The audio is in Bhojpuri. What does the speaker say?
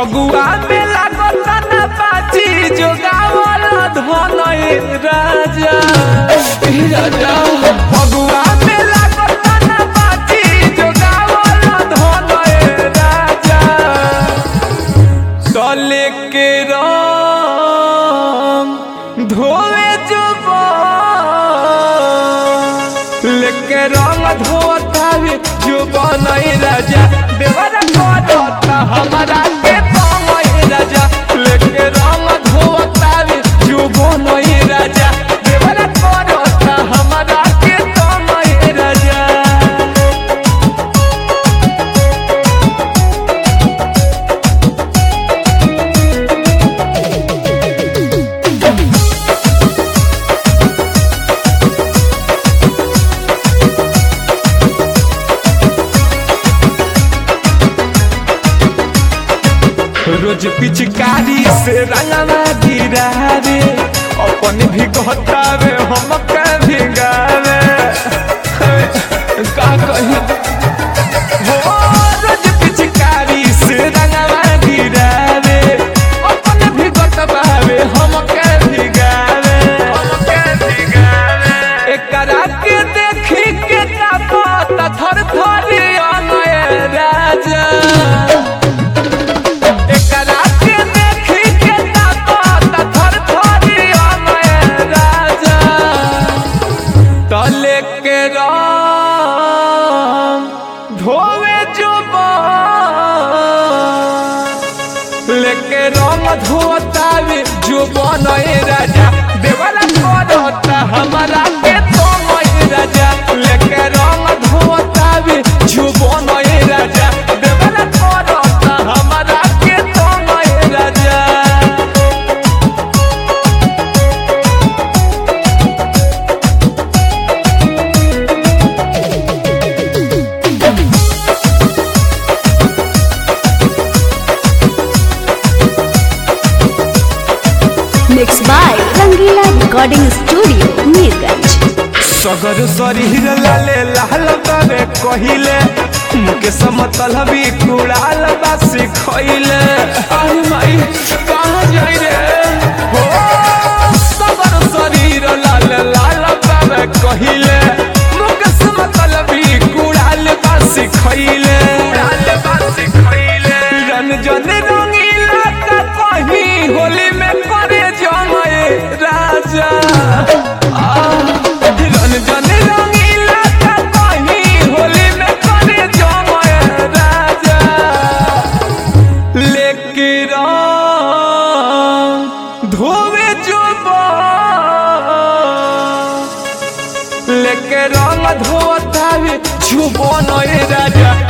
फगुआ में लागता ना बाजी जोगावल धन राजा राजा फगुआ में लागता ना बाजी जोगावल धन राजा तले के रंग धोवे लेके रंग धोतावे जो बनई राजा देवर करता हमारा के तमई राजा लेके रंग धोतावे जो बनई राजा देवर करता हमारा के तमई राजा। रोज पिचकारी से रंगवा गिरा रे अपन भी कहतावे हम भी गावे का कही हो रोज पिचकारी से रंगवा गिरा रे अपन भी कहतावे हम भी गावे एकरा के देखी के ना पता थर थरी अनय राजा तले के रंग धोवे लेके रंग धोतावे जो बनई राजा देवला करता हमारा के तमई राजा लेके रंग धोतावे जो बनई राजा देवला करता हमारा के तमई राजा। Mixed by Rangila Recording Studio, Neerganj. सगर शरीर लाले लाल बाबे कहिले मुके समतल भी कुड़ाल बासी खइले अरे माई कहां जाई रे हो सगर शरीर लाले लाल बाबे कहिले मुके समतल भी कुड़ाल बासी खइले रंजन रंगीला का कहीं होली में करे जमए राजा रंजन रंगीला का कहीं होली में करे जमए राजा लेके रंग धोवे लेके रंग धोतावे जो बनई राजा